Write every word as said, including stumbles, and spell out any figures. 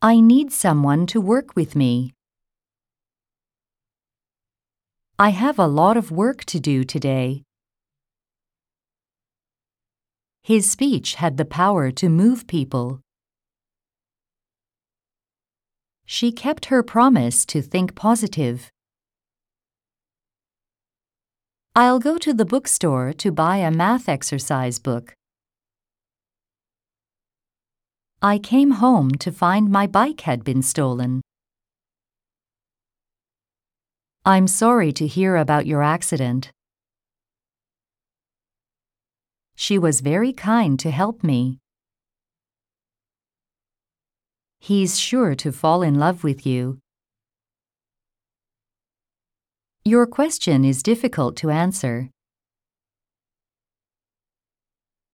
I need someone to work with me. I have a lot of work to do today. His speech had the power to move people. She kept her promise to think positive. I'll go to the bookstore to buy a math exercise book. I came home to find my bike had been stolen. I'm sorry to hear about your accident. She was very kind to help me. He's sure to fall in love with you. Your question is difficult to answer.